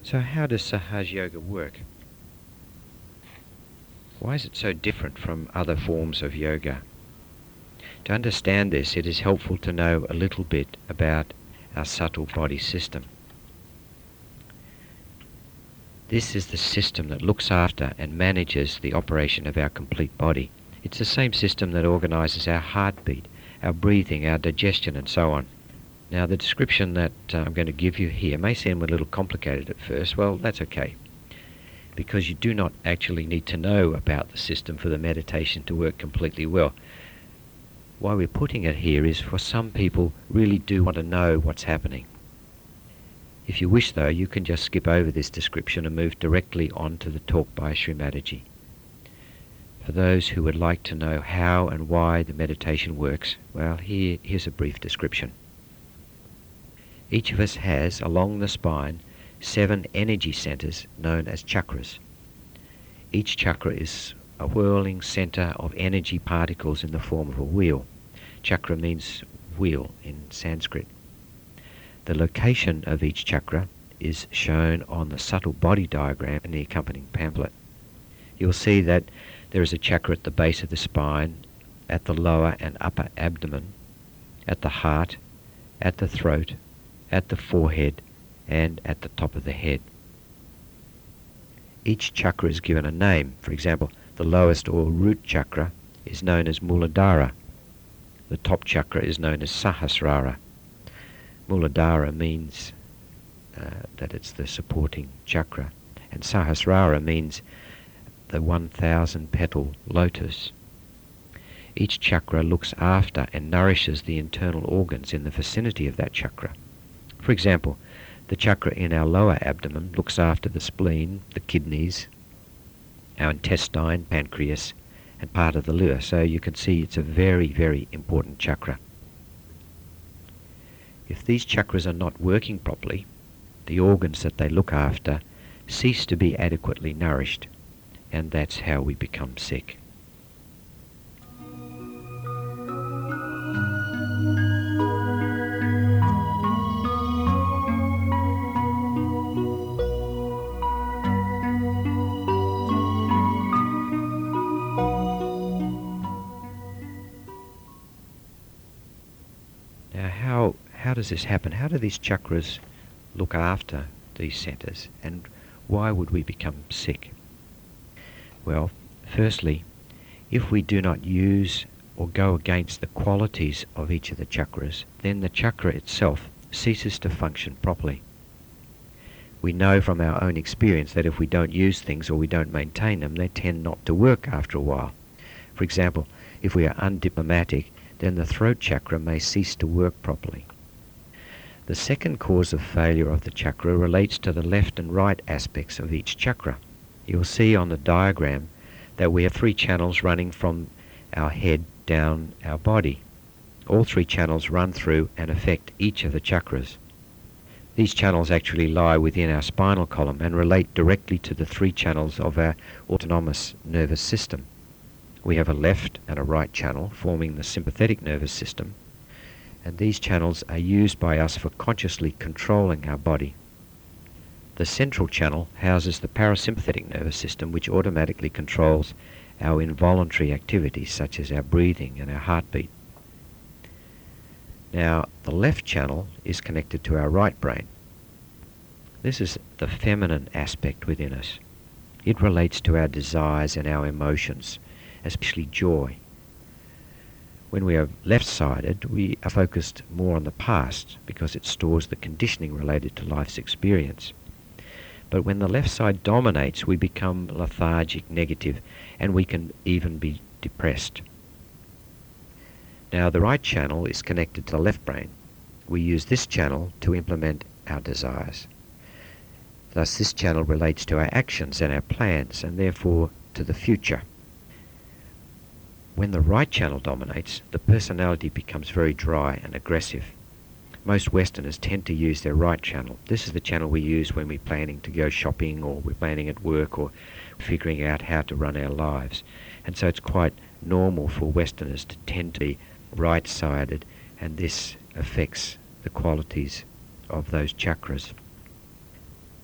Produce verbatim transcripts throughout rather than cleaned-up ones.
So how does Sahaj Yoga work? Why is it so different from other forms of yoga? To understand this, it is helpful to know a little bit about our subtle body system. This is the system that looks after and manages the operation of our complete body. It's the same system that organizes our heartbeat, our breathing, our digestion, and so on. Now, the description that uh, I'm going to give you here may seem a little complicated at first. Well, that's okay, because you do not actually need to know about the system for the meditation to work completely well. Why we're putting it here is for some people really do want to know what's happening. If you wish, though, you can just skip over this description and move directly on to the talk by Sri Mataji. For those who would like to know how and why the meditation works, well, here, here's a brief description. Each of us has, along the spine, seven energy centers known as chakras. Each chakra is a whirling center of energy particles in the form of a wheel. Chakra means wheel in Sanskrit. The location of each chakra is shown on the subtle body diagram in the accompanying pamphlet. You'll see that there is a chakra at the base of the spine, at the lower and upper abdomen, at the heart, at the throat, at the forehead, and at the top of the head. Each chakra is given a name. For example, the lowest or root chakra is known as Muladhara. The top chakra is known as Sahasrara. Muladhara means uh, that it's the supporting chakra, and Sahasrara means the one thousand petal lotus. Each chakra looks after and nourishes the internal organs in the vicinity of that chakra. For example, the chakra in our lower abdomen looks after the spleen, the kidneys, our intestine, pancreas, and part of the liver. So you can see it's a very, very important chakra. If these chakras are not working properly, the organs that they look after cease to be adequately nourished, and that's how we become sick. Now, how how does this happen? How do these chakras look after these centers, and why would we become sick? Well, firstly, if we do not use or go against the qualities of each of the chakras, then the chakra itself ceases to function properly. We know from our own experience that if we don't use things or we don't maintain them, they tend not to work after a while. For example, if we are undiplomatic, then the throat chakra may cease to work properly. The second cause of failure of the chakra relates to the left and right aspects of each chakra. You'll see on the diagram that we have three channels running from our head down our body. All three channels run through and affect each of the chakras. These channels actually lie within our spinal column and relate directly to the three channels of our autonomous nervous system. We have a left and a right channel forming the sympathetic nervous system, and these channels are used by us for consciously controlling our body. The central channel houses the parasympathetic nervous system, which automatically controls our involuntary activities such as our breathing and our heartbeat. Now, the left channel is connected to our right brain. This is the feminine aspect within us. It relates to our desires and our emotions, especially joy. When we are left-sided, we are focused more on the past because it stores the conditioning related to life's experience. But when the left side dominates, we become lethargic, negative, and we can even be depressed. Now, the right channel is connected to the left brain. We use this channel to implement our desires. Thus, this channel relates to our actions and our plans, and therefore to the future. When the right channel dominates, the personality becomes very dry and aggressive. Most Westerners tend to use their right channel. This is the channel we use when we're planning to go shopping, or we're planning at work, or figuring out how to run our lives. And so it's quite normal for Westerners to tend to be right-sided, and this affects the qualities of those chakras.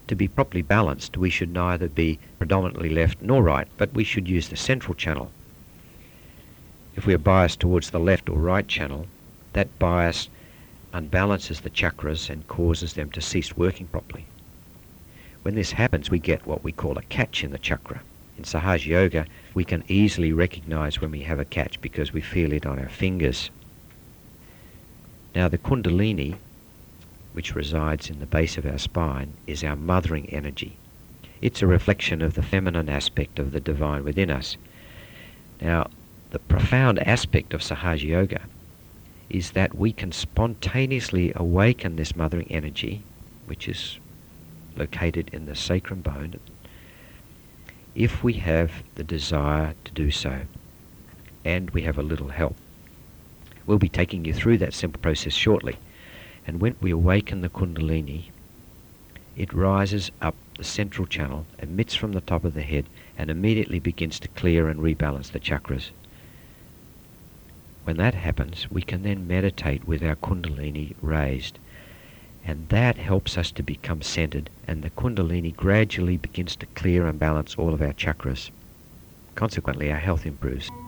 To be properly balanced, we should neither be predominantly left nor right, but we should use the central channel. If we are biased towards the left or right channel, that bias unbalances the chakras and causes them to cease working properly. When this happens, we get what we call a catch in the chakra. In Sahaja Yoga, we can easily recognize when we have a catch because we feel it on our fingers. Now the Kundalini, which resides in the base of our spine, is our mothering energy. It's a reflection of the feminine aspect of the divine within us. Now, the profound aspect of Sahaja Yoga is that we can spontaneously awaken this mothering energy, which is located in the sacrum bone, if we have the desire to do so, and we have a little help. We'll be taking you through that simple process shortly. And when we awaken the Kundalini, it rises up the central channel, emits from the top of the head, and immediately begins to clear and rebalance the chakras. When that happens, we can then meditate with our Kundalini raised. And that helps us to become centered, and the Kundalini gradually begins to clear and balance all of our chakras. Consequently, our health improves.